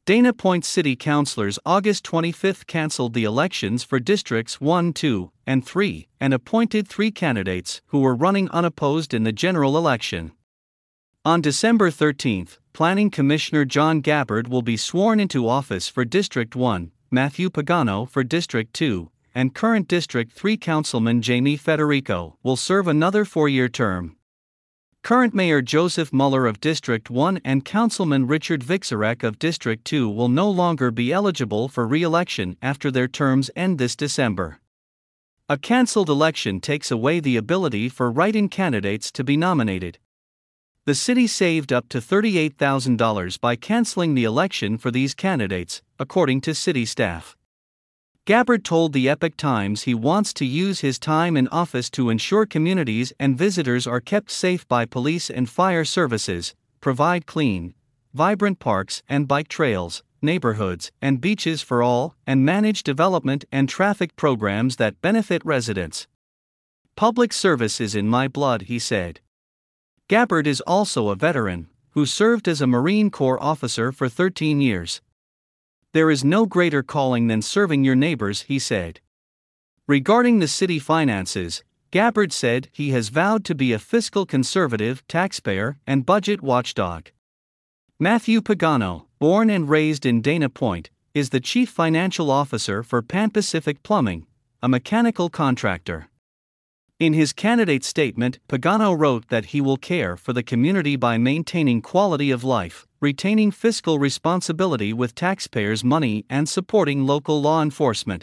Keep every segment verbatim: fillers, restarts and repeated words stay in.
Dana Point City Councilors August twenty-fifth canceled the elections for Districts one, two, and three, and appointed three candidates who were running unopposed in the general election. On December thirteenth, Planning Commissioner John Gabbard will be sworn into office for District one, Matthew Pagano for District two, and current District three Councilman Jamie Federico will serve another four-year term. Current Mayor Joseph Muller of District one and Councilman Richard Vixarek of District two will no longer be eligible for re-election after their terms end this December. A cancelled election takes away the ability for write-in candidates to be nominated. The city saved up to thirty-eight thousand dollars by canceling the election for these candidates, according to city staff. Gabbard told the Epoch Times he wants to use his time in office to ensure communities and visitors are kept safe by police and fire services, provide clean, vibrant parks and bike trails, neighborhoods and beaches for all, and manage development and traffic programs that benefit residents. Public service is in my blood, he said. Gabbard is also a veteran, who served as a Marine Corps officer for thirteen years. There is no greater calling than serving your neighbors, he said. Regarding the city finances, Gabbard said he has vowed to be a fiscal conservative, taxpayer, and budget watchdog. Matthew Pagano, born and raised in Dana Point, is the chief financial officer for Pan Pacific Plumbing, a mechanical contractor. In his candidate statement, Pagano wrote that he will care for the community by maintaining quality of life, retaining fiscal responsibility with taxpayers' money, and supporting local law enforcement.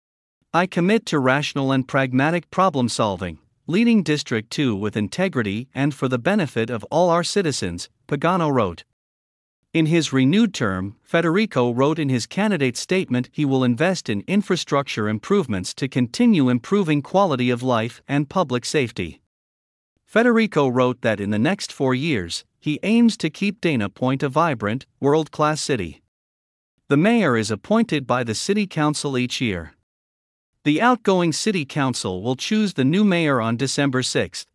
I commit to rational and pragmatic problem solving, leading District two with integrity and for the benefit of all our citizens, Pagano wrote. In his renewed term, Federico wrote in his candidate statement he will invest in infrastructure improvements to continue improving quality of life and public safety. Federico wrote that in the next four years, he aims to keep Dana Point a vibrant, world-class city. The mayor is appointed by the city council each year. The outgoing city council will choose the new mayor on December sixth.